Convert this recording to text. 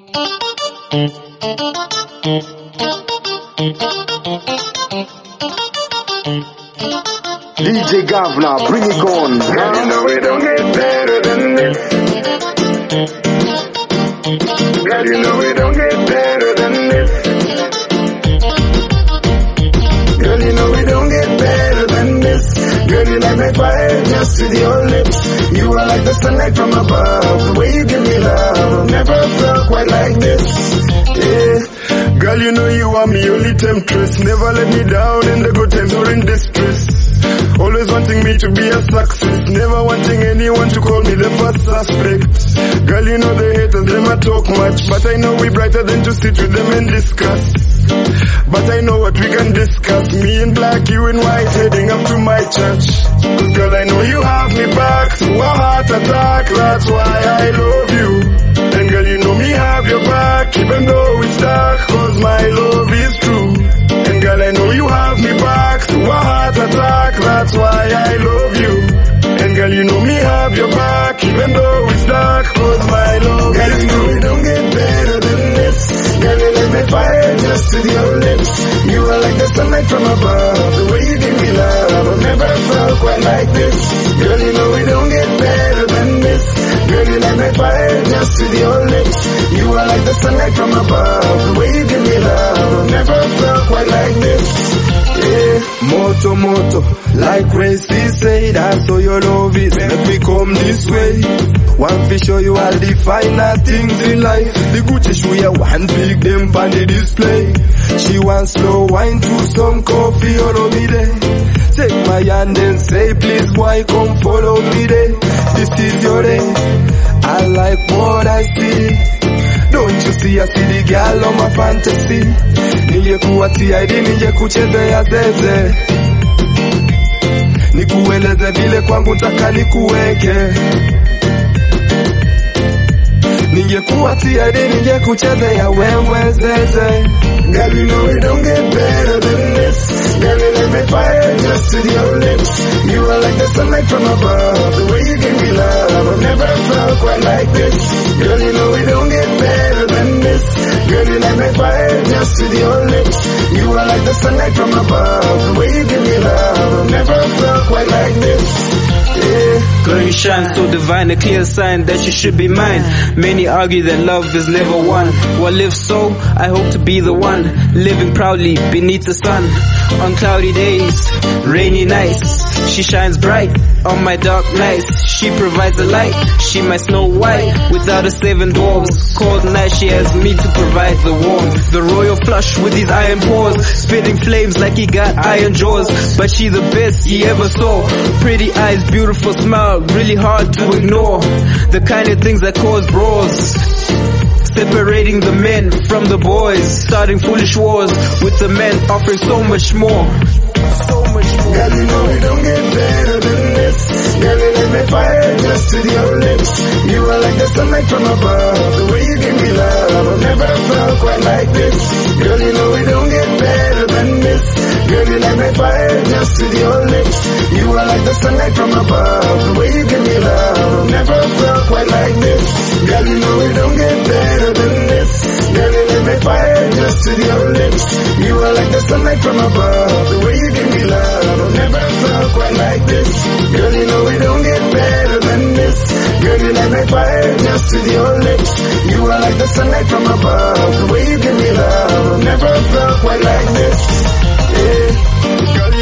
DJ Governor, bring it on. Girl, you know it don't get better than this. Girl, you know it don't get better than this. Girl, you know it don't get better than this. Girl, you light my fire just with your lips. You are like the sunlight from above. The way you give me love, I've never felt quite like this. Yeah. Girl, you know you are my only temptress. Never let me down in the good times or in distress. Always wanting me to be a success. Never wanting anyone to call me the first suspect. Girl, you know the haters, them a talk much. But I know we brighter than to sit with them and discuss. But I know what we can discuss. Me in black, you in white, heading up to my church. Cause girl, I know you have me back through a heart attack. That's why I love you. And girl, you know me have your back, even though it's dark, cause my love is true. And girl, I know you have me back through a heart attack. That's why I love you. And girl, you know me have your back, even though it's dark, cause my love is true. Girl, you know it don't get better than this. Girl, you light my fire just with your lips. You are like the sunlight from above. The way you give me love, I've never felt quite like this. Girl, you know it don't get better than this. Girl, you light my fire just with your lips. You are like the sunlight from above. The way you give me love, I've never felt quite like this. Yeah. Moto, moto, like Gracie said, that's how your love is. Make me come this way. One to show you all the finer things in life. The Gucci shoe, yeah, one big them on the display. She wants slow wine to some coffee, follow me there. Take my hand and say, please boy, come follow me there. This is your day, I like what I see. Don't you see I see the girl on my fantasy. Ningekuwa TID, ningekuchezea zeze. Nikueleze vile kwangu nataka nikuweke. Ningekuwa TID, ningekuchezea wewe zeze. Girl, you know it don't get better than this. Girl, you light my fire just with your lips. You are like the sunlight from above. The way you give me love, I've never felt quite like this. Girl, you know it don't get better than this. Girl, you light my fire just with your lips. You are like the sunlight from above. The way you give me love, I've never felt quite like this. Yeah. Girl, you shine so divine, a clear sign that you should be mine. Many argue that love is never won. Well, if so, I hope to be the one, living proudly beneath the sun. On cloudy days, rainy nights, she shines bright on my dark nights. She provides the light, she my Snow White without a 7 dwarfs. Cold night, she has me to provide the warmth. The royal flush with his iron paws, spitting flames like he got iron jaws. But she the best he ever saw. Pretty eyes, beautiful smile, really hard to ignore. The kind of things that cause brawls, separating the men from the boys, starting foolish wars with the men offering so much more. So much more. Girl, you know it don't get better than this. Girl, you light my fire just with your lips. You are like the sunlight from above. The way you give me love, I've never felt quite like this. Girl, you know it don't get better than this. Girl, you light my fire just with your lips. You are like the sunlight from above. The way you give me love, I've never felt quite like this. Girl, you know it don't get better than this. Girl, you light my fire just with your lips. You are like the sunlight from above. The way you give me love, I've never felt quite like this. Girl, you know it don't get better than this. Girl, you light my fire just with your lips. You are like the sunlight from above. The way you give me love, I've never felt quite like this. Yeah. Girl,